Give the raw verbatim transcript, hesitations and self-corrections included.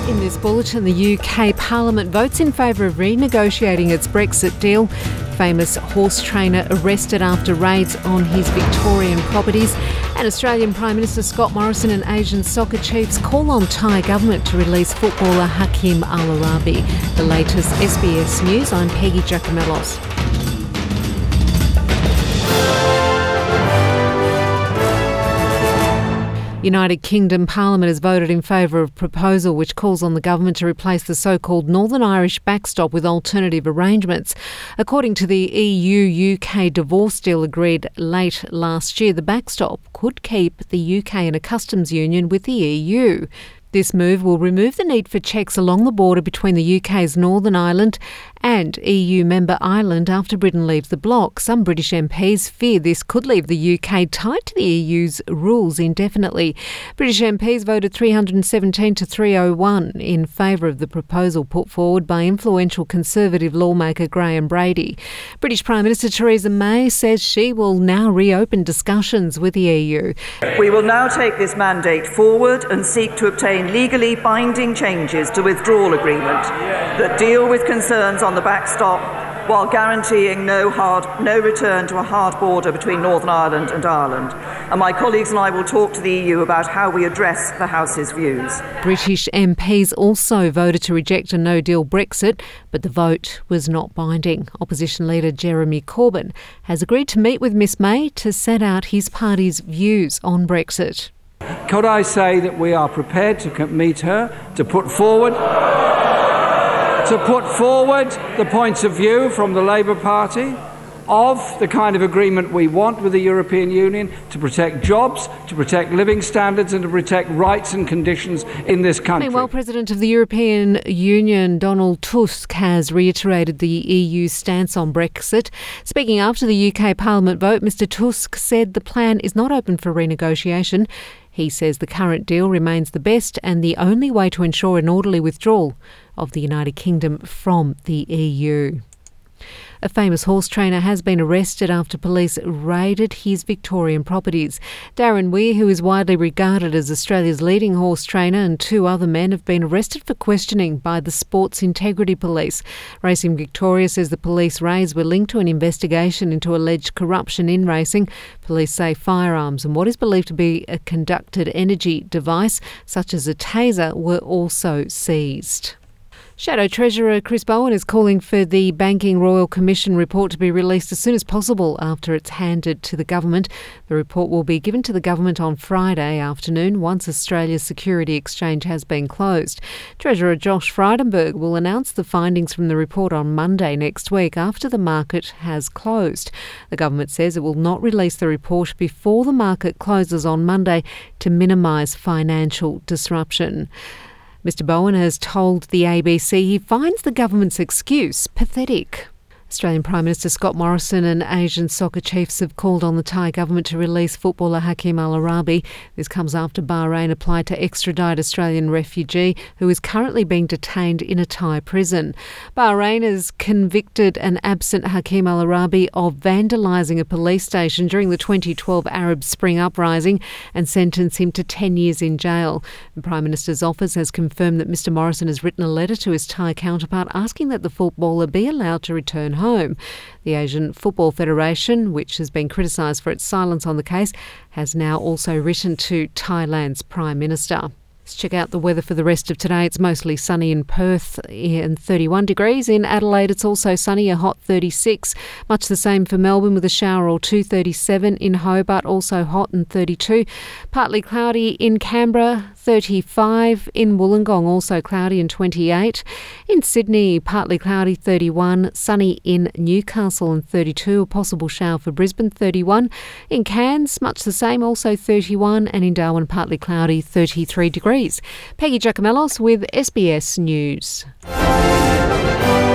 In this bulletin, the U K Parliament votes in favour of renegotiating its Brexit deal. Famous horse trainer arrested after raids on his Victorian properties. And Australian Prime Minister Scott Morrison and Asian soccer chiefs call on Thai government to release footballer Hakeem Al Arabi. The latest S B S News, I'm Peggy Giacomellos. United Kingdom Parliament has voted in favour of a proposal which calls on the government to replace the so-called Northern Irish backstop with alternative arrangements. According to the E U U K divorce deal agreed late last year, the backstop could keep the U K in a customs union with the E U. This move will remove the need for checks along the border between the U K's Northern Ireland and E U member Ireland after Britain leaves the bloc. Some British M Ps fear this could leave the U K tied to the E U's rules indefinitely. British M Ps voted three hundred seventeen to three oh one in favour of the proposal put forward by influential Conservative lawmaker Graham Brady. British Prime Minister Theresa May says she will now reopen discussions with the E U. We will now take this mandate forward and seek to obtain legally binding changes to withdrawal agreement that deal with concerns on the backstop while guaranteeing no hard, no return to a hard border between Northern Ireland and Ireland. And my colleagues and I will talk to the E U about how we address the House's views. British M Ps also voted to reject a no-deal Brexit, but the vote was not binding. Opposition leader Jeremy Corbyn has agreed to meet with Miss May to set out his party's views on Brexit. Could I say that we are prepared to meet her, to put forward to put forward the points of view from the Labour Party of the kind of agreement we want with the European Union to protect jobs, to protect living standards and to protect rights and conditions in this country. Meanwhile, President of the European Union Donald Tusk has reiterated the E U's stance on Brexit. Speaking after the U K Parliament vote, Mr Tusk said the plan is not open for renegotiation. He says the current deal remains the best and the only way to ensure an orderly withdrawal of the United Kingdom from the E U. A famous horse trainer has been arrested after police raided his Victorian properties. Darren Weir, who is widely regarded as Australia's leading horse trainer, and two other men have been arrested for questioning by the Sports Integrity Police. Racing Victoria says the police raids were linked to an investigation into alleged corruption in racing. Police say firearms and what is believed to be a conducted energy device, such as a taser, were also seized. Shadow Treasurer Chris Bowen is calling for the Banking Royal Commission report to be released as soon as possible after it's handed to the government. The report will be given to the government on Friday afternoon once Australia's Security Exchange has been closed. Treasurer Josh Frydenberg will announce the findings from the report on Monday next week after the market has closed. The government says it will not release the report before the market closes on Monday to minimise financial disruption. Mr Bowen has told the A B C he finds the government's excuse pathetic. Australian Prime Minister Scott Morrison and Asian soccer chiefs have called on the Thai government to release footballer Hakeem Al Arabi. This comes after Bahrain applied to extradite Australian refugee who is currently being detained in a Thai prison. Bahrain has convicted an absent Hakeem Al Arabi of vandalising a police station during the twenty twelve Arab Spring uprising and sentenced him to ten years in jail. The Prime Minister's office has confirmed that Mr Morrison has written a letter to his Thai counterpart asking that the footballer be allowed to return home. The Asian Football Federation, which has been criticised for its silence on the case, has now also written to Thailand's Prime Minister. Let's check out the weather for the rest of today. It's mostly sunny in Perth and thirty-one degrees. In Adelaide, it's also sunny, a hot thirty-six. Much the same for Melbourne with a shower or two, thirty-seven. In Hobart, also hot and thirty-two. Partly cloudy in Canberra, thirty-five. In Wollongong, also cloudy and twenty-eight. In Sydney, partly cloudy, thirty-one. Sunny in Newcastle and thirty-two. A possible shower for Brisbane, thirty-one. In Cairns, much the same, also thirty-one. And in Darwin, partly cloudy, thirty-three degrees. Peggy Giacomellos with S B S News.